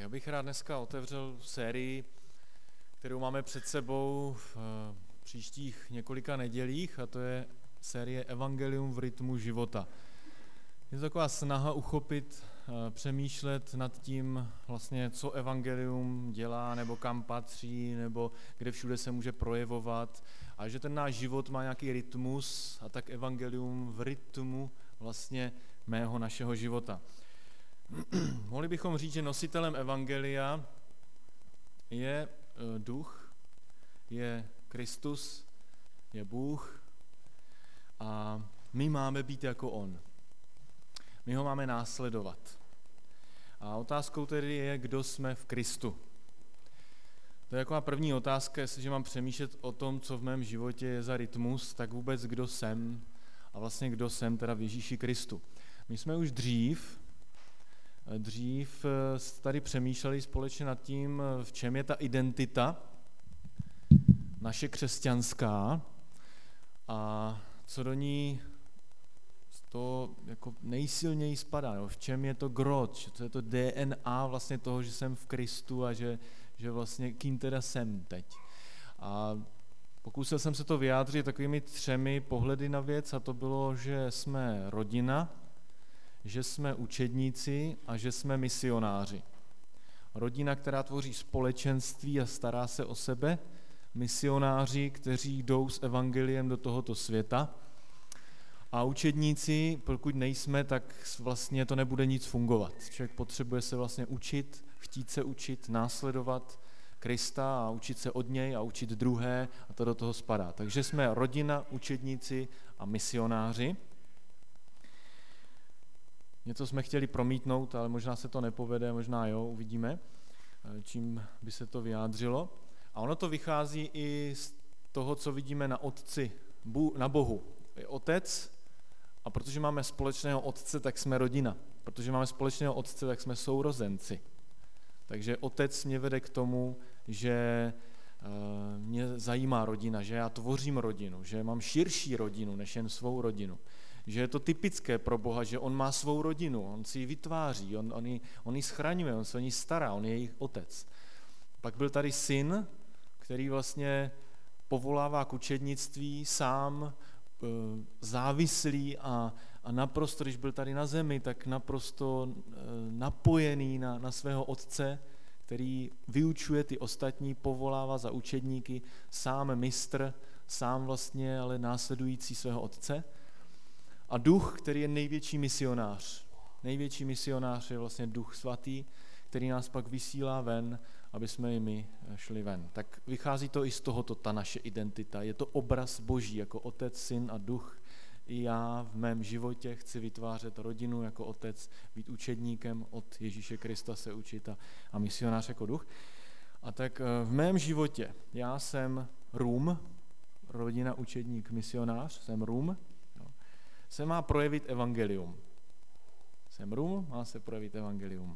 Já bych rád dneska otevřel sérii, kterou máme před sebou v příštích několika nedělích, a to je série Evangelium v rytmu života. Je to taková snaha uchopit, přemýšlet nad tím, vlastně, co evangelium dělá, nebo kam patří, nebo kde všude se může projevovat, a že ten náš život má nějaký rytmus, a tak evangelium v rytmu vlastně našeho života. Mohli bychom říct, že nositelem evangelia je duch, je Kristus, je Bůh a my máme být jako on. My ho máme následovat. A otázkou tedy je, kdo jsme v Kristu. To je taková první otázka, jestliže mám přemýšlet o tom, co v mém životě je za rytmus, tak vůbec kdo jsem a vlastně kdo jsem teda v Ježíši Kristu. My jsme už dřív tady přemýšleli společně nad tím, v čem je ta identita naše křesťanská a co do ní to jako nejsilněji spadá, v čem je to gro, co je to DNA vlastně toho, že jsem v Kristu a že vlastně kým teda jsem teď. A pokusil jsem se to vyjádřit takovými 3 pohledy na věc, a to bylo, že jsme rodina, že jsme učedníci a že jsme misionáři. Rodina, která tvoří společenství a stará se o sebe, misionáři, kteří jdou s evangeliem do tohoto světa, a učedníci, pokud nejsme, tak vlastně to nebude nic fungovat. Člověk potřebuje se vlastně učit, chtít se učit, následovat Krista a učit se od něj a učit druhé, a to do toho spadá. Takže jsme rodina, učedníci a misionáři. Něco jsme chtěli promítnout, ale možná se to nepovede, možná jo, uvidíme, čím by se to vyjádřilo. A ono to vychází i z toho, co vidíme na Otci, na Bohu. Je Otec, a protože máme společného Otce, tak jsme rodina. Protože máme společného Otce, tak jsme sourozenci. Takže Otec mě vede k tomu, že mě zajímá rodina, že já tvořím rodinu, že mám širší rodinu než jen svou rodinu. Že je to typické pro Boha, že on má svou rodinu, on si ji vytváří, on ji schraňuje, on se o ní stará, on je jejich otec. Pak byl tady syn, který vlastně povolává k učednictví, sám závislý a naprosto, když byl tady na zemi, tak naprosto napojený na svého otce, který vyučuje ty ostatní, povolává za učedníky, sám mistr, sám vlastně, ale následující svého otce. A duch, který je největší misionář. Největší misionář je vlastně Duch Svatý, který nás pak vysílá ven, aby jsme i my šli ven. Tak vychází to i z tohoto, ta naše identita. Je to obraz Boží, jako Otec, Syn a Duch. I já v mém životě chci vytvářet rodinu jako otec, být učedníkem od Ježíše Krista se učit a misionář jako duch. A tak v mém životě já jsem Rum, rodina, učedník, misionář, jsem Rum, se má projevit evangelium. Jsem Rum, má se projevit evangelium.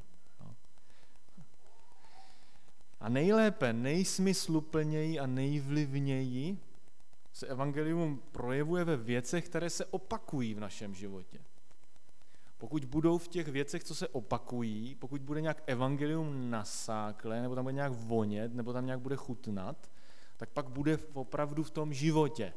A nejlépe, nejsmysluplněji a nejvlivněji se evangelium projevuje ve věcech, které se opakují v našem životě. Pokud budou v těch věcech, co se opakují, pokud bude nějak evangelium nasáklé, nebo tam bude nějak vonět, nebo tam nějak bude chutnat, tak pak bude opravdu v tom životě.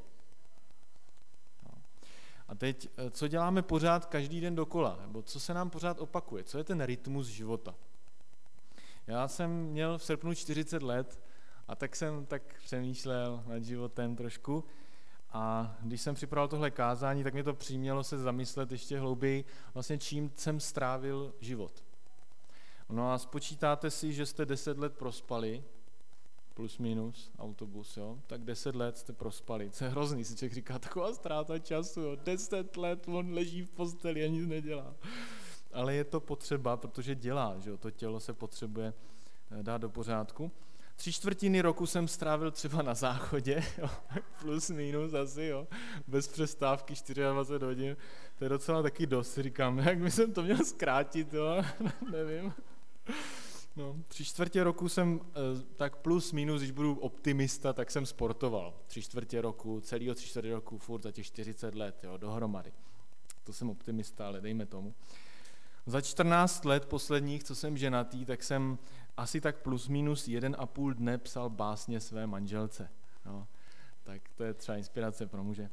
A teď, co děláme pořád každý den dokola, nebo co se nám pořád opakuje, co je ten rytmus života? Já jsem měl v srpnu 40 let a tak jsem přemýšlel nad životem trošku, a když jsem připravil tohle kázání, tak mě to přimělo se zamyslet ještě hlouběji, vlastně čím jsem strávil život. No a spočítáte si, že jste 10 let prospali, plus minus autobus, jo? Tak 10 let jste prospali. To je hrozný, si člověk říká, taková ztráta času, jo? 10 let on leží v posteli a nic nedělá. Ale je to potřeba, protože dělá, že jo? To tělo se potřebuje dát do pořádku. 3/4 roku jsem strávil třeba na záchodě, jo? Plus minus asi, jo? Bez přestávky 24 hodin. To je docela taky dost, říkám, jak by jsem to měl zkrátit, jo? Nevím. No, 3/4 roku jsem, tak plus minus, když budu optimista, tak jsem sportoval. 3/4 roku, celého 3/4 roku, furt za těch 40 let, jo, dohromady. To jsem optimista, ale dejme tomu. Za 14 let posledních, co jsem ženatý, tak jsem asi tak plus minus 1,5 dne psal básně své manželce. No, tak to je třeba inspirace pro muže.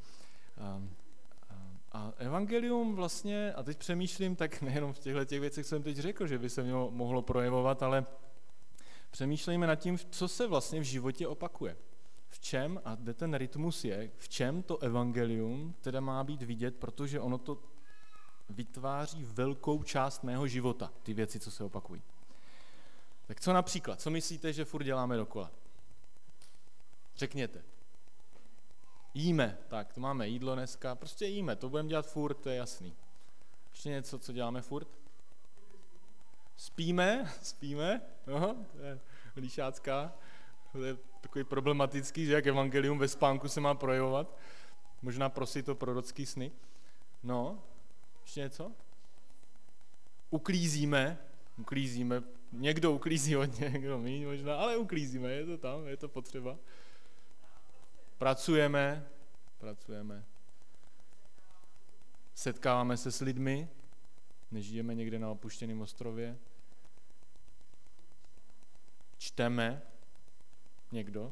A evangelium vlastně, a teď přemýšlím, tak nejenom v těchto věcech, co jsem teď řekl, že by se mělo mohlo projevovat, ale přemýšlejme nad tím, co se vlastně v životě opakuje. V čem, a kde ten rytmus je, v čem to evangelium teda má být vidět, protože ono to vytváří velkou část mého života, ty věci, co se opakují. Tak co například? Co myslíte, že furt děláme dokola? Řekněte. Jíme, tak to máme jídlo dneska, prostě jíme, to budeme dělat furt, to je jasný. Ještě něco, co děláme furt? Spíme, aha, to je líšácká, to je takový problematický, že jak evangelium ve spánku se má projevovat, možná prosit o prorocký sny. No, ještě něco? Uklízíme, někdo uklízí hodně, někdo míň možná, ale uklízíme, je to tam, je to potřeba. Pracujeme, setkáváme se s lidmi, nežijeme někde na opuštěném ostrově, čteme, někdo.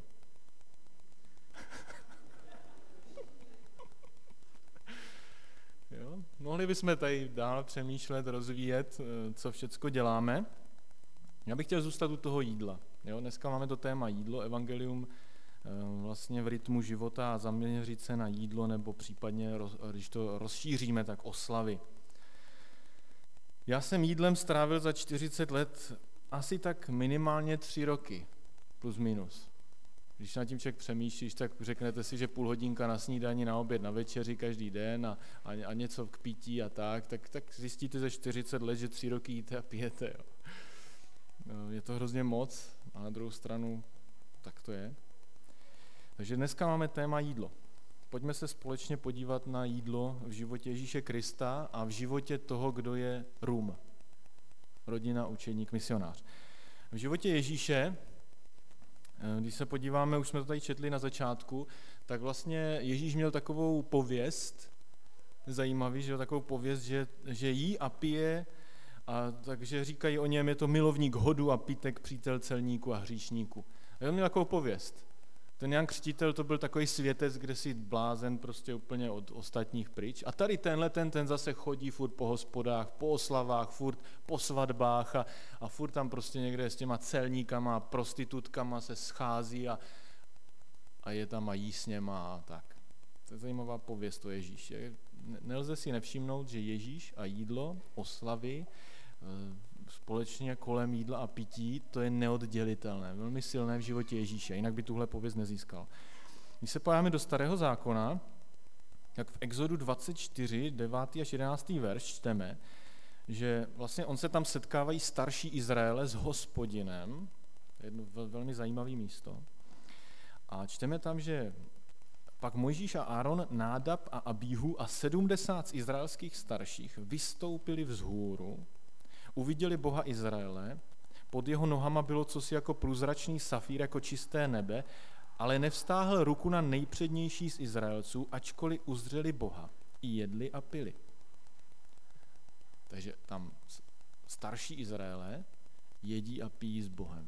Jo? Mohli bychom tady dál přemýšlet, rozvíjet, co všecko děláme. Já bych chtěl zůstat u toho jídla. Jo? Dneska máme to téma jídlo, evangelium vlastně v rytmu života a zaměřit se na jídlo, nebo případně, když to rozšíříme, tak oslavy. Já jsem jídlem strávil za 40 let asi tak minimálně 3 roky, plus minus. Když nad tím člověk přemýšlíš, tak řeknete si, že půl hodinka na snídani, na oběd, na večeři každý den a něco k pití a tak zjistíte za 40 let, že 3 roky jíte a pijete. Jo. Je to hrozně moc a na druhou stranu tak to je. Takže dneska máme téma jídlo. Pojďme se společně podívat na jídlo v životě Ježíše Krista a v životě toho, kdo je RUM. Rodina, učedník, misionář. V životě Ježíše, když se podíváme, už jsme to tady četli na začátku, tak vlastně Ježíš měl takovou pověst, zajímavý, že takovou pověst, že jí a pije, a takže říkají o něm, je to milovník hodu a pitek, přítel celníku a hříšníku. A on měl takovou pověst. Ten Jan Křtitel to byl takový světec, kde si blázen prostě úplně od ostatních pryč. A tady ten zase chodí furt po hospodách, po oslavách, furt po svatbách a furt tam prostě někde s těma celníkama, prostitutkama se schází a je tam a jí s něma a tak. To je zajímavá pověst o Ježíši. Nelze si nevšimnout, že Ježíš a jídlo, oslavy, společně kolem jídla a pití, to je neoddělitelné, velmi silné v životě Ježíše, jinak by tuhle pověst nezískal. Když se podíváme do Starého zákona, tak v Exodu 24, 9. až 11. verš čteme, že vlastně on se tam setkávají starší Izraele s Hospodinem, to je jedno velmi zajímavé místo, a čteme tam, že pak Mojžíš a Áron, Nádab a Abíhu a 70 z izraelských starších vystoupili vzhůru, uviděli Boha Izraele, pod jeho nohama bylo cosi jako průzračný safír, jako čisté nebe, ale nevstáhl ruku na nejpřednější z Izraelců, ačkoliv uzřeli Boha, i jedli a pili. Takže tam starší Izraele jedí a pijí s Bohem.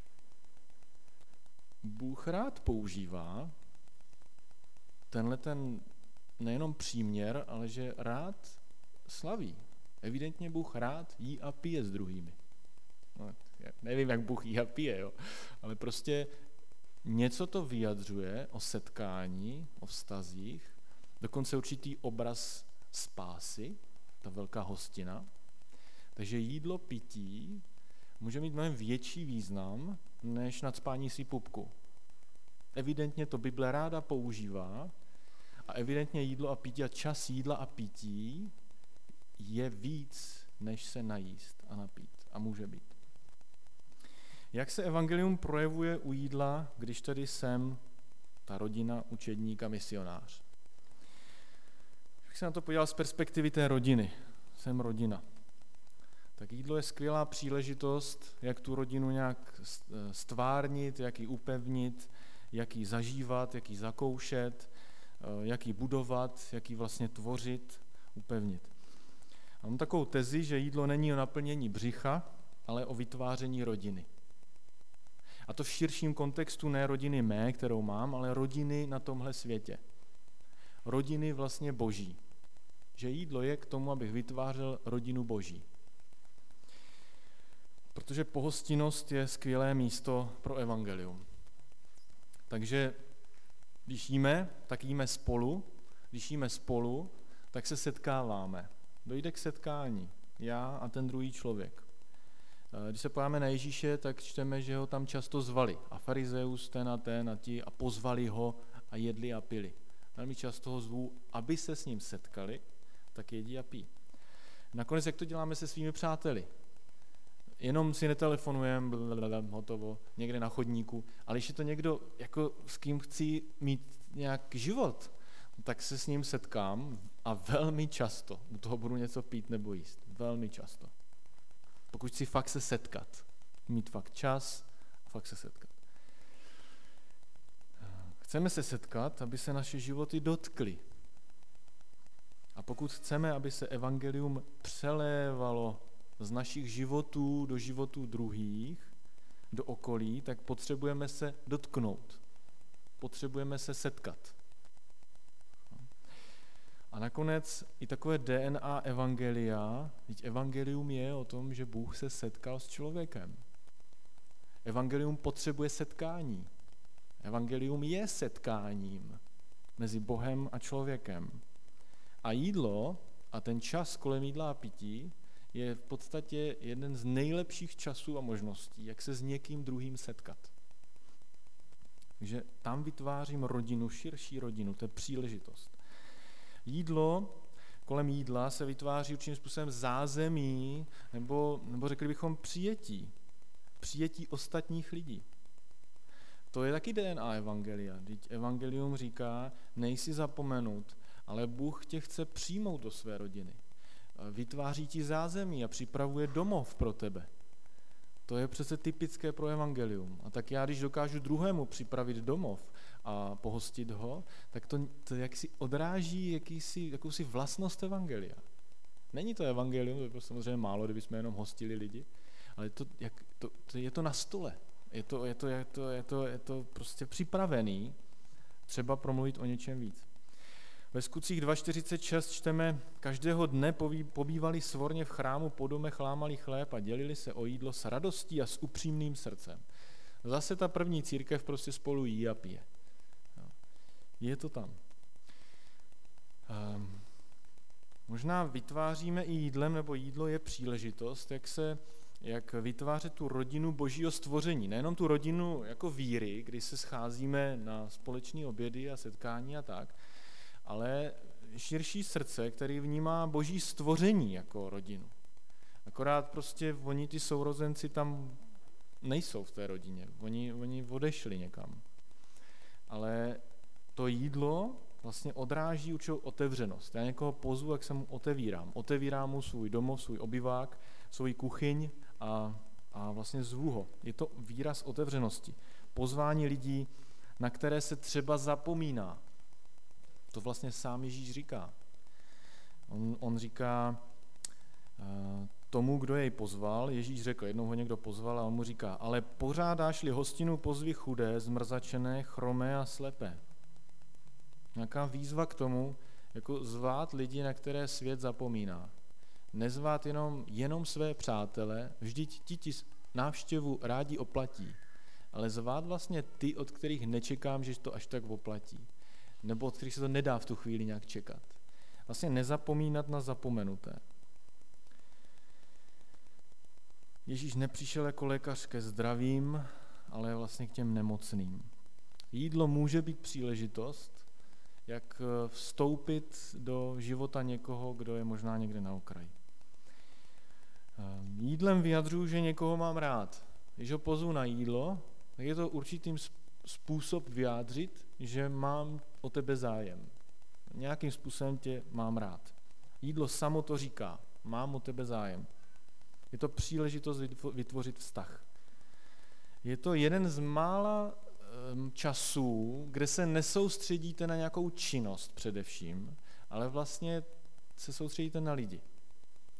Bůh rád používá tenhle nejenom příměr, ale že rád slaví. Evidentně Bůh rád jí a pije s druhými. No, nevím, jak Bůh jí a pije, jo. Ale prostě něco to vyjadřuje o setkání, o vztazích, dokonce určitý obraz spásy, ta velká hostina. Takže jídlo, pití může mít mnohem větší význam, než nacpání si pupku. Evidentně to Bible ráda používá a evidentně jídlo a pití a čas jídla a pití je víc, než se najíst a napít. A může být. Jak se evangelium projevuje u jídla, když tady jsem ta rodina, učedník a misionář? Když se na to podíval z perspektivy té rodiny, jsem rodina, tak jídlo je skvělá příležitost, jak tu rodinu nějak stvárnit, jak ji upevnit, jak ji zažívat, jak ji zakoušet, jak ji budovat, jak ji vlastně tvořit, upevnit. A mám takovou tezi, že jídlo není o naplnění břicha, ale o vytváření rodiny. A to v širším kontextu ne rodiny mé, kterou mám, ale rodiny na tomhle světě. Rodiny vlastně boží. Že jídlo je k tomu, abych vytvářel rodinu boží. Protože pohostinnost je skvělé místo pro evangelium. Takže když jíme, tak jíme spolu. Když jíme spolu, tak se setkáváme. Dojde k setkání. Já a ten druhý člověk. Když se podíváme na Ježíše, tak čteme, že ho tam často zvali. A farizeus, ten a ti a pozvali ho a jedli a pili. Velmi často ho zvu, aby se s ním setkali, tak jedí a pí. Nakonec, jak to děláme se svými přáteli? Jenom si netelefonujeme, hotovo, někde na chodníku, ale když je to někdo, jako s kým chci mít nějak život, tak se s ním setkám a velmi často u toho budu něco pít nebo jíst. Velmi často. Pokud chci fakt se setkat, mít fakt čas a fakt se setkat. Chceme se setkat, aby se naše životy dotkly. A pokud chceme, aby se evangelium přelévalo z našich životů do životů druhých, do okolí, tak potřebujeme se dotknout. Potřebujeme se setkat. A nakonec i takové DNA evangelia, teď evangelium je o tom, že Bůh se setkal s člověkem. Evangelium potřebuje setkání. Evangelium je setkáním mezi Bohem a člověkem. A jídlo a ten čas kolem jídla a pití je v podstatě jeden z nejlepších časů a možností, jak se s někým druhým setkat. Takže tam vytvářím rodinu, širší rodinu, to je příležitost. Jídlo, kolem jídla se vytváří určitým způsobem zázemí, nebo řekli bychom přijetí. Přijetí ostatních lidí. To je taky DNA evangelia. Vždyť evangelium říká, nejsi zapomenut, ale Bůh tě chce přijmout do své rodiny. Vytváří ti zázemí a připravuje domov pro tebe. To je přece typické pro evangelium. A tak já, když dokážu druhému připravit domov a pohostit ho, tak to jaksi odráží jakousi vlastnost evangelia. Není to evangelium, to je prostě samozřejmě málo, kdybychom jenom hostili lidi, ale je to na stole. Je to prostě připravený třeba promluvit o něčem víc. Ve Skutcích 2.46 čteme, každého dne pobývali svorně v chrámu, po domech lámali chléb a dělili se o jídlo s radostí a s upřímným srdcem. Zase ta první církev prostě spolu jí a pije. Je to tam. Možná vytváříme i jídlem, nebo jídlo je příležitost, jak vytvářet tu rodinu božího stvoření. Nejenom tu rodinu jako víry, kdy se scházíme na společné obědy a setkání a tak, ale širší srdce, který vnímá boží stvoření jako rodinu. Akorát prostě oni, ty sourozenci, tam nejsou v té rodině. Oni odešli někam. Ale to jídlo vlastně odráží určitou otevřenost. Já někoho pozvu, jak se mu otevírám. Otevírám mu svůj domov, svůj obyvák, svůj kuchyň a vlastně zvu ho. Je to výraz otevřenosti. Pozvání lidí, na které se třeba zapomíná. To vlastně sám Ježíš říká. On říká tomu, kdo jej pozval, Ježíš řekl, jednou ho někdo pozval a on mu říká, ale pořádáš-li hostinu, pozvi chudé, zmrzačené, chromé a slepé. Nějaká výzva k tomu, jako zvát lidi, na které svět zapomíná. Nezvát jenom své přátele, vždyť ti návštěvu rádi oplatí, ale zvát vlastně ty, od kterých nečekám, že to až tak oplatí. Nebo od kterých se to nedá v tu chvíli nějak čekat. Vlastně nezapomínat na zapomenuté. Ježíš nepřišel jako lékař ke zdravým, ale vlastně k těm nemocným. Jídlo může být příležitost, jak vstoupit do života někoho, kdo je možná někde na okraji. Jídlem vyjadřuju, že někoho mám rád. Když ho pozvu na jídlo, tak je to určitým způsob vyjádřit, že mám o tebe zájem. Nějakým způsobem tě mám rád. Jídlo samo to říká, mám o tebe zájem. Je to příležitost vytvořit vztah. Je to jeden z mála časů, kde se nesoustředíte na nějakou činnost především, ale vlastně se soustředíte na lidi.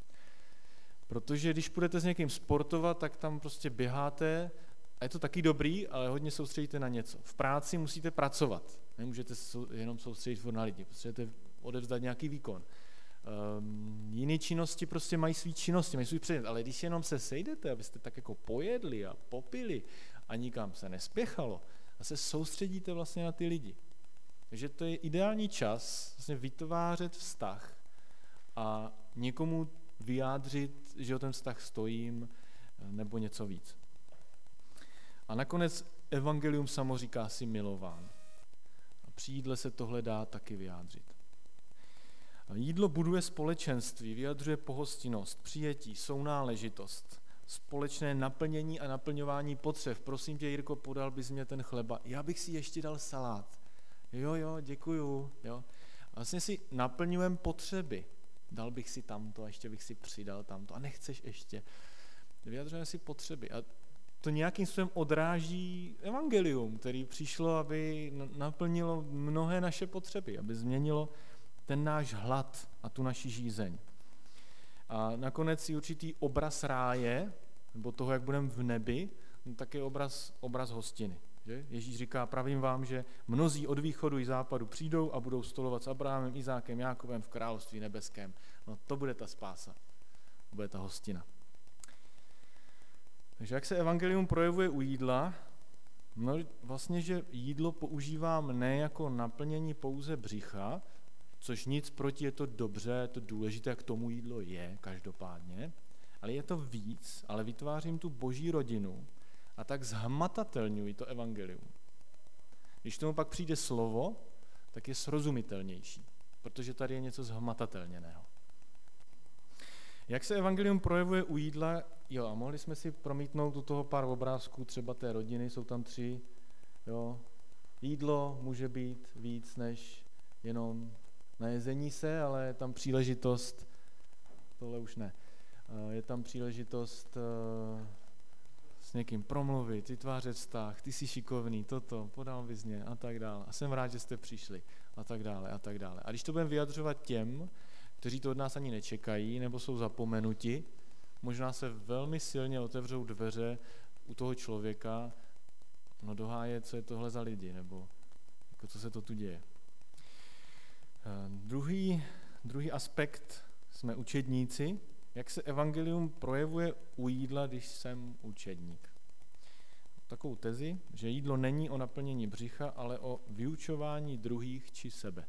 Protože když budete s někým sportovat, tak tam prostě běháte a je to taky dobrý, ale hodně soustředíte na něco. V práci musíte pracovat, nemůžete jenom soustředit na lidi, potřebujete odevzdat nějaký výkon. Jiné činnosti prostě mají svý činnosti, mají svůj předmět, ale když jenom se sejdete, abyste tak jako pojedli a popili a nikam se nespěchalo, a se soustředíte vlastně na ty lidi. Takže to je ideální čas vlastně vytvářet vztah a někomu vyjádřit, že o ten vztah stojím, nebo něco víc. A nakonec evangelium samo říká si milován. A při jídle se tohle dá taky vyjádřit. A jídlo buduje společenství, vyjadřuje pohostinnost, přijetí, sounáležitost, společné naplnění a naplňování potřeb. Prosím tě, Jirko, podal bys mě ten chleba. Já bych si ještě dal salát. Jo, děkuju. Jo. A vlastně si naplňujeme potřeby. Dal bych si tamto a ještě bych si přidal tamto. A nechceš ještě. Vyjadřujeme si potřeby. A to nějakým způsobem odráží evangelium, který přišlo, aby naplnilo mnohé naše potřeby, aby změnilo ten náš hlad a tu naši žízeň. A nakonec i určitý obraz ráje, nebo toho, jak budeme v nebi, tak je obraz hostiny. Že? Ježíš říká, pravím vám, že mnozí od východu i západu přijdou a budou stolovat s Abrahamem, Izákem, Jákobem v království nebeském. No to bude ta spása, bude ta hostina. Takže jak se evangelium projevuje u jídla? No vlastně, že jídlo používám ne jako naplnění pouze břicha, což nic proti, je to dobře, je to důležité, jak tomu jídlo je každopádně, ale je to víc, ale vytvářím tu boží rodinu a tak zhmatatelňuji to evangelium. Když tomu pak přijde slovo, tak je srozumitelnější, protože tady je něco zhmatatelněného. Jak se evangelium projevuje u jídla? Jo, a mohli jsme si promítnout u toho pár obrázků třeba té rodiny, jsou tam 3. Jo. Jídlo může být víc než jenom najezení se, ale je tam příležitost, tohle už ne, je tam příležitost s někým promluvit, vytvářet vztah, ty jsi šikovný, toto, podal bys mě a tak dále. A jsem rád, že jste přišli a tak dále a tak dále. A když to budeme vyjadřovat těm, kteří to od nás ani nečekají nebo jsou zapomenuti, možná se velmi silně otevřou dveře u toho člověka, no dohájet, co je tohle za lidi, nebo jako co se to tu děje. Druhý aspekt, jsme učedníci. Jak se evangelium projevuje u jídla, když jsem učedník? Takovou tezi, že jídlo není o naplnění břicha, ale o vyučování druhých či sebe.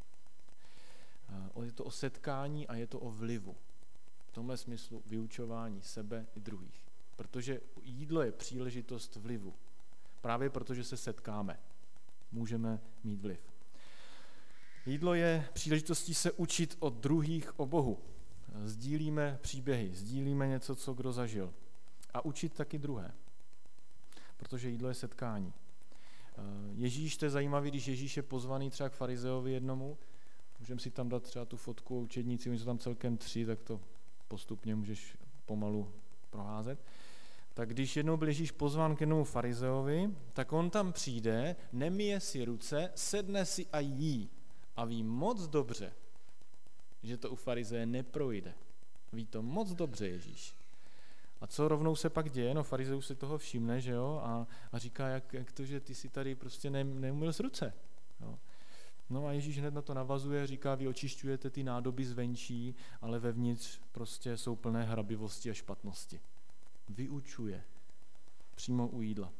Je to o setkání a je to o vlivu. V tomhle smyslu vyučování sebe i druhých. Protože jídlo je příležitost vlivu. Právě protože se setkáme, můžeme mít vliv. Jídlo je příležitostí se učit od druhých o Bohu. Sdílíme příběhy, sdílíme něco, co kdo zažil. A učit taky druhé. Protože jídlo je setkání. Ježíš, to je zajímavé, když Ježíš je pozvaný třeba k farizeovi jednomu, můžeme si tam dát třeba tu fotku o učedníci, oni jsou tam celkem 3, tak to postupně můžeš pomalu proházet. Tak když jednou byl Ježíš pozván k jednomu farizeovi, tak on tam přijde, nemije si ruce, sedne si a jí. A ví moc dobře, že to u farizeje neprojde. Ví to moc dobře Ježíš. A co rovnou se pak děje? No farizeus si toho všimne, že jo, a říká, jak to, že ty si tady prostě neumyl z ruce. Jo. No a Ježíš hned na to navazuje, říká, vy očišťujete ty nádoby zvenčí, ale vevnitř prostě jsou plné hrabivosti a špatnosti. Vyučuje. Přímo u jídla.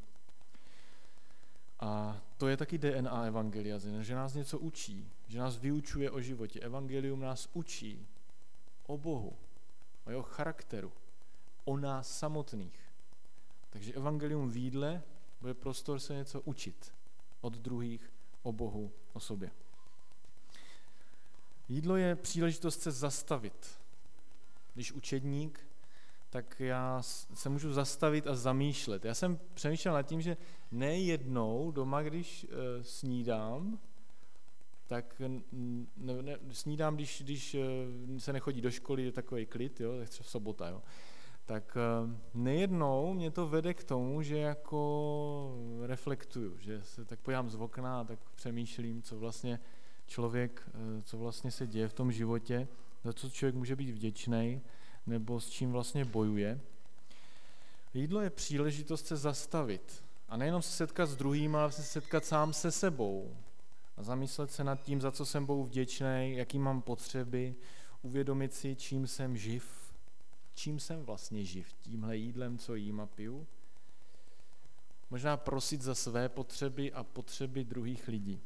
A to je taky DNA evangelia, že nás něco učí, že nás vyučuje o životě. Evangelium nás učí o Bohu, o jeho charakteru, o nás samotných. Takže evangelium v jídle bude prostor se něco učit od druhých o Bohu, o sobě. Jídlo je příležitost se zastavit. Když učedník, tak já se můžu zastavit a zamýšlet. Já jsem přemýšlel nad tím, že nejednou doma, když snídám, tak snídám, když se nechodí do školy, je takový klid, jo, tak třeba sobota, jo. Tak nejednou mě to vede k tomu, že jako reflektuju, že se tak podívám z okna a tak přemýšlím, co vlastně člověk, co vlastně se děje v tom životě, za co člověk může být vděčný, nebo s čím vlastně bojuje. Jídlo je příležitost se zastavit a nejenom se setkat s druhým, ale se setkat sám se sebou a zamyslet se nad tím, za co jsem Bohu vděčný, jaký mám potřeby, uvědomit si, čím jsem živ, čím jsem vlastně živ, tímhle jídlem, co jím a piju. Možná prosit za své potřeby a potřeby druhých lidí.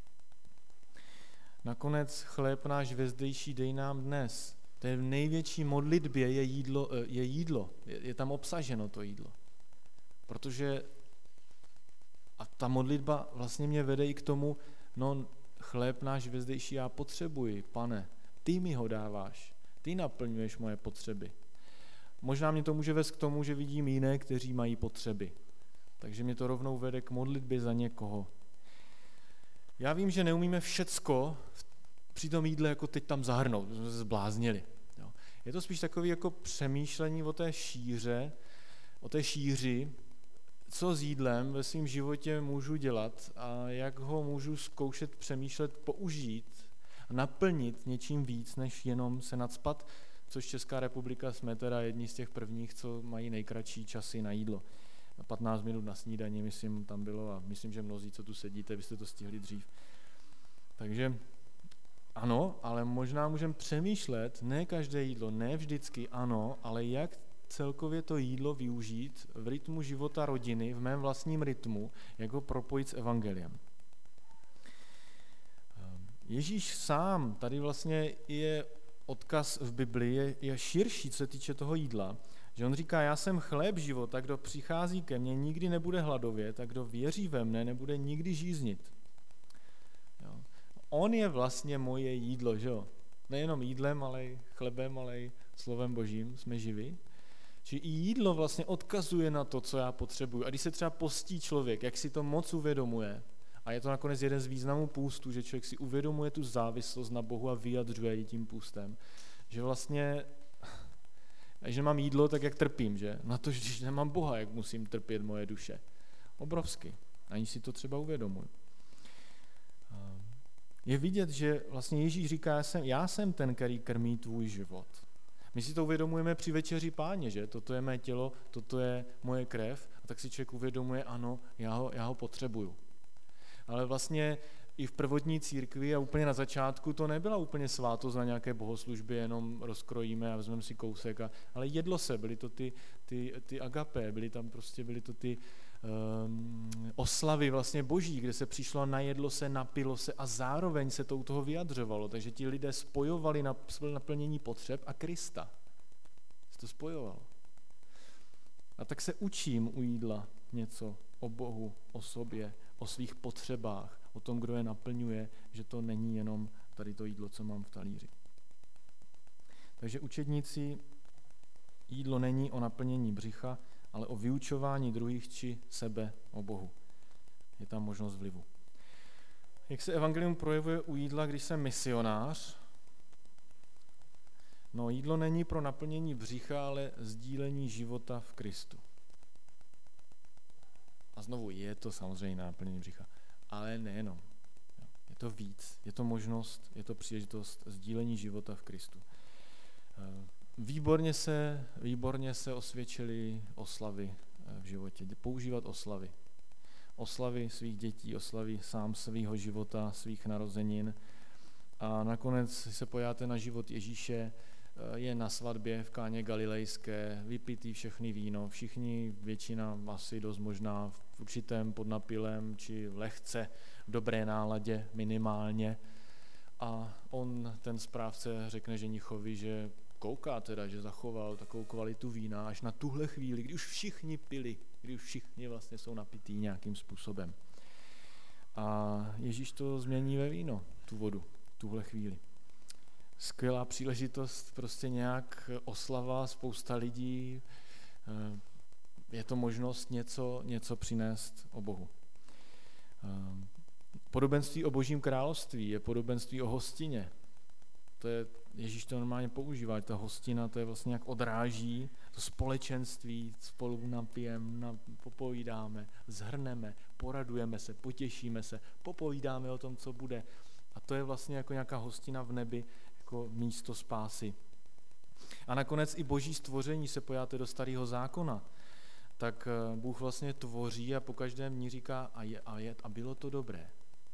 Nakonec chléb náš vezdejší dej nám dnes. To je v největší modlitbě je jídlo. Je tam obsaženo to jídlo. Protože a ta modlitba vlastně mě vede i k tomu, chléb náš vezdejší já potřebuji, Pane, ty mi ho dáváš, ty naplňuješ moje potřeby. Možná mě to může vést k tomu, že vidím jiné, kteří mají potřeby. Takže mě to rovnou vede k modlitbě za někoho. Já vím, že neumíme všecko při tom jídle jako teď tam zahrnout, jsme se zbláznili. Jo. Je to spíš takový jako přemýšlení o té šíři, co s jídlem ve svém životě můžu dělat a jak ho můžu zkoušet přemýšlet, použít a naplnit něčím víc, než jenom se nacpat, což Česká republika jsme teda jedni z těch prvních, co mají nejkratší časy na jídlo. 15 minut na snídani, myslím, tam bylo a myslím, že mnozí, co tu sedíte, byste to stihli dřív. Takže ano, ale možná můžeme přemýšlet, ne každé jídlo, ne vždycky ano, ale jak celkově to jídlo využít v rytmu života rodiny, v mém vlastním rytmu, jak ho propojit s evangeliem. Ježíš sám, tady vlastně je odkaz v Biblii, je širší, co se týče toho jídla, že on říká, já jsem chléb života, kdo přichází ke mně, nikdy nebude hladovět a kdo věří ve mne, nebude nikdy žíznit. Jo. On je vlastně moje jídlo, že jo? Nejenom jídlem, ale i chlebem, ale i slovem Božím jsme živi. Čiže i jídlo vlastně odkazuje na to, co já potřebuju. A když se třeba postí člověk, jak si to moc uvědomuje, a je to nakonec jeden z významů půstu, že člověk si uvědomuje tu závislost na Bohu a vyjadřuje ji tím půstem, že vlastně, když nemám jídlo, tak jak trpím, že? Na to, když nemám Boha, jak musím trpět moje duše. Obrovsky. Ani si to třeba uvědomuji. Je vidět, že vlastně Ježíš říká, já jsem ten, který krmí tvůj život. My si to uvědomujeme při večeři Páně, že? Toto je mé tělo, toto je moje krev, a tak si člověk uvědomuje, ano, já ho potřebuju. Ale vlastně i v prvotní církvi a úplně na začátku to nebyla úplně svátost na nějaké bohoslužbě, jenom rozkrojíme a vezmeme si kousek, ale jedlo se, byly to ty agapé, byly to ty oslavy vlastně boží, kde se přišlo a najedlo se, napilo se a zároveň se to u toho vyjadřovalo, takže ti lidé spojovali na naplnění potřeb a Krista. Se to spojovalo. A tak se učím u jídla něco o Bohu, o sobě, o svých potřebách, o tom, kdo je naplňuje, že to není jenom tady to jídlo, co mám v talíři. Takže učedníci, jídlo není o naplnění břicha, ale o vyučování druhých či sebe o Bohu. Je tam možnost vlivu. Jak se evangelium projevuje u jídla, když jsem misionář? No, jídlo není pro naplnění břicha, ale sdílení života v Kristu. A znovu je to samozřejmě naplnění břicha, ale nejenom. Je to víc, je to možnost, je to příležitost sdílení života v Kristu. Výborně se osvědčily oslavy v životě. Používat oslavy. Oslavy svých dětí, oslavy sám svého života, svých narozenin. A nakonec se podíváte na život Ježíše, je na svatbě v Káně Galilejské, vypitý všechny víno, všichni, většina asi dost možná v určitém podnapilém, či lehce v dobré náladě minimálně. A ten správce řekne ženichovi, že kouká teda, že zachoval takovou kvalitu vína až na tuhle chvíli, kdy už všichni pili, kdy už všichni vlastně jsou napitý nějakým způsobem. A Ježíš to změní ve víno, tu vodu, tuhle chvíli. Skvělá příležitost, prostě nějak oslava, spousta lidí, je to možnost něco přinést o Bohu. Podobenství o Božím království je podobenství o hostině. Ježíš to normálně používá, ta hostina, to je vlastně jak odráží to společenství, spolu napijeme, popovídáme, zhrneme, poradujeme se, potěšíme se, popovídáme o tom, co bude. A to je vlastně jako nějaká hostina v nebi, jako místo spásy. A nakonec i boží stvoření, se pojáte do Starého zákona, tak Bůh vlastně tvoří a po každém dní říká a bylo to dobré.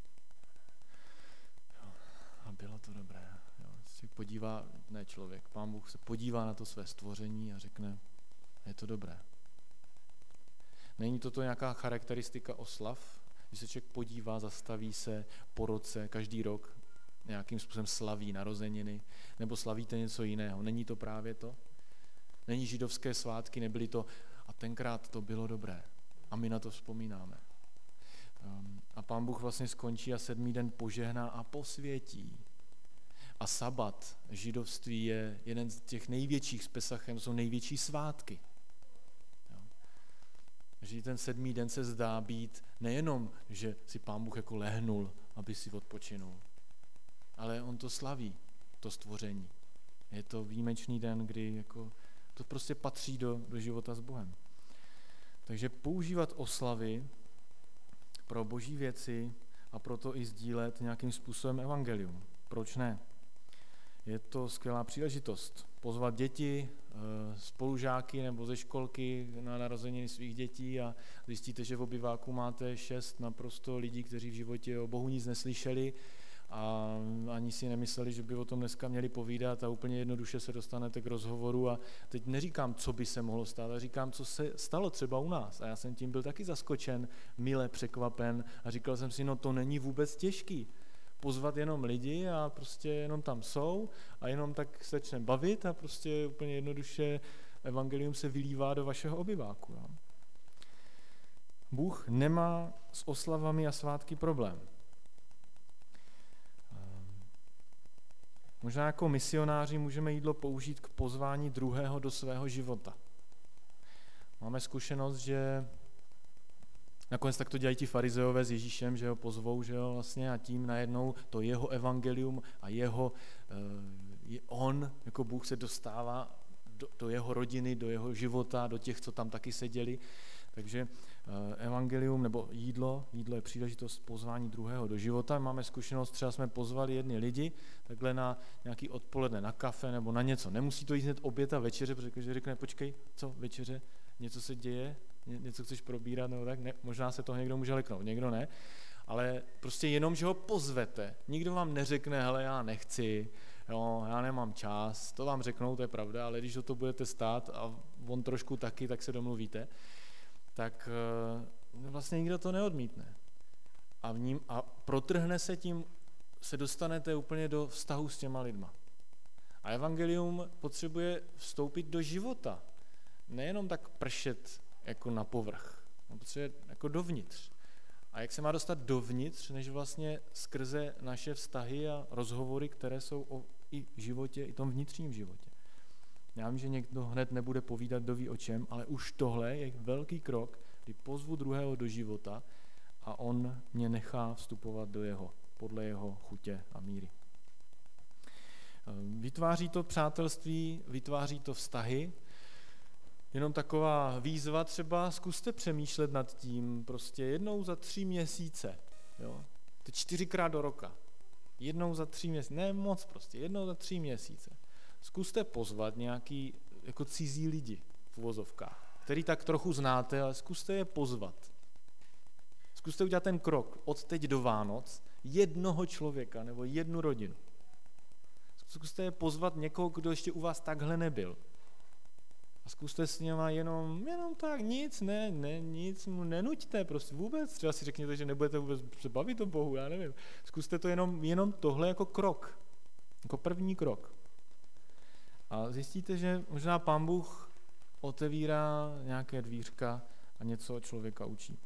A bylo to dobré. Si podívá, ne člověk, Pán Bůh se podívá na to své stvoření a řekne, je to dobré. Není toto nějaká charakteristika oslav, když se člověk podívá, zastaví se po roce, každý rok nějakým způsobem slaví narozeniny, nebo slavíte něco jiného. Není to právě to? Není židovské svátky, nebyly to, a tenkrát to bylo dobré. A my na to vzpomínáme. A Pán Bůh vlastně skončí a 7. den požehná a posvětí. A sabat židovství je jeden z těch největších s Pesachem, jsou největší svátky. Že ten 7. den se zdá být nejenom, že si Pán Bůh jako lehnul, aby si odpočinul, ale on to slaví, to stvoření. Je to výjimečný den, kdy jako to prostě patří do života s Bohem. Takže používat oslavy pro boží věci a proto i sdílet nějakým způsobem evangelium. Proč ne? Je to skvělá příležitost. Pozvat děti, spolužáky nebo ze školky na narozeniny svých dětí a zjistíte, že v obyváku máte 6 naprosto lidí, kteří v životě o Bohu nic neslyšeli a ani si nemysleli, že by o tom dneska měli povídat a úplně jednoduše se dostanete k rozhovoru a teď neříkám, co by se mohlo stát, ale říkám, co se stalo třeba u nás a já jsem tím byl taky zaskočen, mile překvapen a říkal jsem si, no to není vůbec těžký. Pozvat jenom lidi a prostě jenom tam jsou a jenom tak se začne bavit a prostě úplně jednoduše evangelium se vylívá do vašeho obyváku. Jo. Bůh nemá s oslavami a svátky problém. Možná jako misionáři můžeme jídlo použít k pozvání druhého do svého života. Máme zkušenost, že nakonec tak to dělají ti farizeové s Ježíšem, že ho pozvou, že jo, vlastně a tím najednou to jeho evangelium a on, jako Bůh se dostává do jeho rodiny, do jeho života, do těch, co tam taky seděli. Takže evangelium nebo jídlo je příležitost pozvání druhého do života. Máme zkušenost, třeba jsme pozvali jedny lidi takhle na nějaký odpoledne na kafe nebo na něco. Nemusí to jít hned oběd a večeře, protože řekne, počkej, co večeře, něco se děje, něco chceš probírat nebo tak, ne, možná se toho někdo může leknout, někdo ne, ale prostě jenom, že ho pozvete, nikdo vám neřekne, hele, já nechci, jo, já nemám čas, to vám řeknou, to je pravda, ale když o to budete stát a on trošku taky, tak se domluvíte, tak vlastně nikdo to neodmítne. A protrhne se tím, se dostanete úplně do vztahu s těma lidma. A evangelium potřebuje vstoupit do života. Nejenom tak pršet jako na povrch. On potřebuje jako dovnitř. A jak se má dostat dovnitř, než vlastně skrze naše vztahy a rozhovory, které jsou o i životě, i tom vnitřním životě. Já vím, že někdo hned nebude povídat, kdo ví o čem, ale už tohle je velký krok, kdy pozvu druhého do života a on mě nechá vstupovat podle jeho chutě a míry. Vytváří to přátelství, vytváří to vztahy. Jenom taková výzva třeba, zkuste přemýšlet nad tím prostě jednou za 3 měsíce. Jo? To 4krát do roka. Jednou za 3 měsíce. Ne moc prostě, jednou za 3 měsíce. Zkuste pozvat nějaký jako cizí lidi v uvozovkách, který tak trochu znáte, ale zkuste je pozvat. Zkuste udělat ten krok od teď do Vánoc jednoho člověka nebo jednu rodinu. Zkuste je pozvat někoho, kdo ještě u vás takhle nebyl. A zkuste s něma jenom tak, nic mu nenuďte, prostě vůbec. Třeba si řekněte, že nebudete vůbec se bavit o Bohu, já nevím. Zkuste to jenom tohle jako krok, jako první krok. A zjistíte, že možná Pán Bůh otevírá nějaké dvířka a něco člověka učí.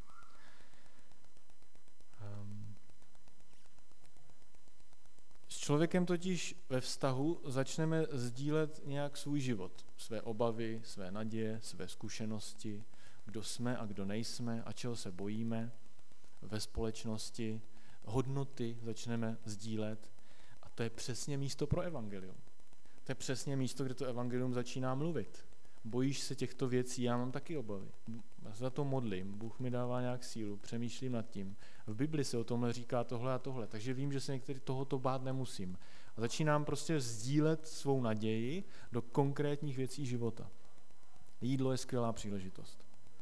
S člověkem totiž ve vztahu začneme sdílet nějak svůj život, své obavy, své naděje, své zkušenosti, kdo jsme a kdo nejsme a čeho se bojíme ve společnosti, hodnoty začneme sdílet a to je přesně místo pro evangelium. To je přesně místo, kde to evangelium začíná mluvit. Bojíš se těchto věcí, já mám taky obavy. Já se za to modlím, Bůh mi dává nějak sílu, přemýšlím nad tím. V Bibli se o tomhle říká tohle a tohle, takže vím, že se některý tohoto bát nemusím. A začínám prostě sdílet svou naději do konkrétních věcí života. Jídlo je skvělá příležitost.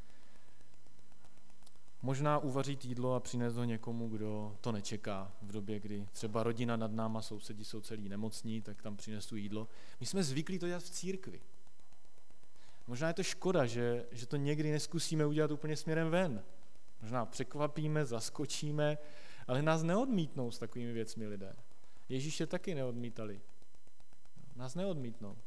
Možná uvařit jídlo a přinést ho někomu, kdo to nečeká v době, kdy třeba rodina nad náma, sousedi jsou celý nemocní, tak tam přinesu jídlo. My jsme zvyklí to dělat v církvi. Možná je to škoda, že to někdy neskusíme udělat úplně směrem ven. Možná překvapíme, zaskočíme, ale nás neodmítnou s takovými věcmi lidé. Ježíše taky neodmítali. Nás neodmítnou.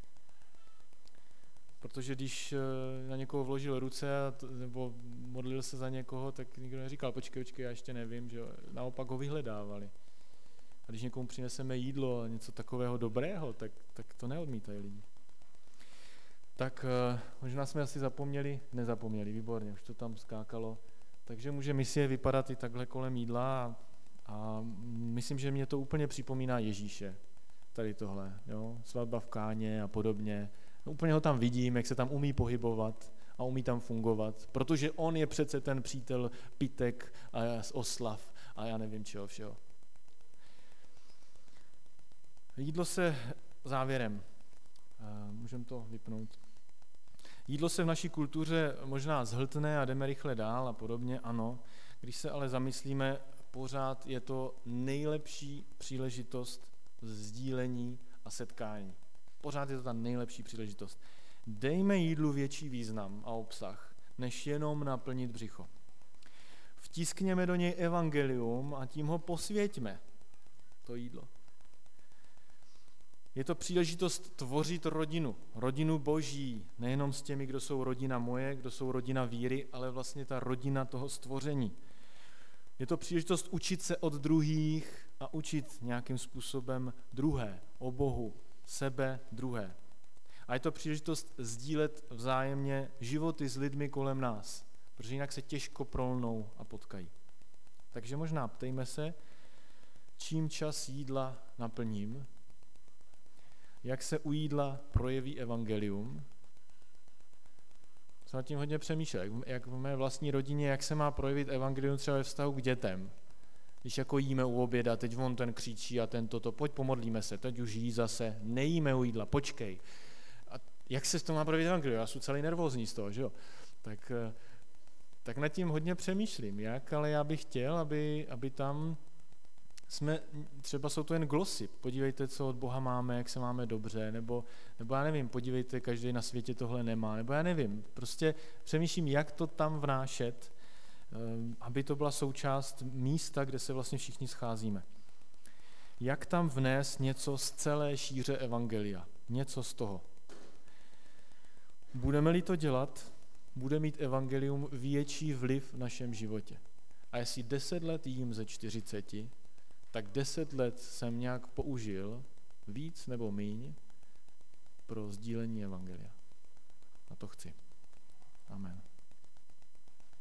Protože když na někoho vložil ruce nebo modlil se za někoho, tak nikdo neříkal, počkej, já ještě nevím, že naopak ho vyhledávali. A když někomu přineseme jídlo a něco takového dobrého, tak to neodmítají lidi. Tak možná jsme asi nezapomněli, výborně, už to tam skákalo. Takže může misie vypadat i takhle kolem jídla a myslím, že mě to úplně připomíná Ježíše, tady tohle, jo? Svatba v Káně a podobně. No, úplně ho tam vidím, jak se tam umí pohybovat a umí tam fungovat, protože on je přece ten přítel pitek a oslav a já nevím čeho všeho. Jídlo se závěrem, můžeme to vypnout. Jídlo se v naší kultuře možná zhltne a jdeme rychle dál a podobně, ano. Když se ale zamyslíme, pořád je to nejlepší příležitost sdílení a setkání. Pořád je to ta nejlepší příležitost. Dejme jídlu větší význam a obsah, než jenom naplnit břicho. Vtiskněme do něj evangelium a tím ho posvěťme, to jídlo. Je to příležitost tvořit rodinu Boží, nejenom s těmi, kdo jsou rodina moje, kdo jsou rodina víry, ale vlastně ta rodina toho stvoření. Je to příležitost učit se od druhých a učit nějakým způsobem druhé, o Bohu, sebe, druhé. A je to příležitost sdílet vzájemně životy s lidmi kolem nás, protože jinak se těžko prolnou a potkají. Takže možná ptejme se, čím čas jídla naplním, jak se u jídla projeví evangelium. Jsem nad tím hodně přemýšlel, jak v mé vlastní rodině, jak se má projevit evangelium třeba ve vztahu k dětem. Když jako jíme u oběda, teď on ten křičí a ten toto, pojď pomodlíme se, teď už jí zase, nejíme u jídla, počkej. A jak se to má projevit evangelium? Já jsem celý nervózní z toho, že jo? Tak nad tím hodně přemýšlím, ale já bych chtěl, aby tam třeba jsou to jen glosy, podívejte, co od Boha máme, jak se máme dobře, nebo já nevím, podívejte, každý na světě tohle nemá, nebo já nevím, prostě přemýšlím, jak to tam vnášet, aby to byla součást místa, kde se vlastně všichni scházíme. Jak tam vnést něco z celé šíře evangelia, něco z toho. Budeme-li to dělat, bude mít evangelium větší vliv v našem životě. A jestli 10 let jím ze 40, tak 10 let jsem nějak použil, víc nebo míň, pro sdílení evangelia. A to chci. Amen.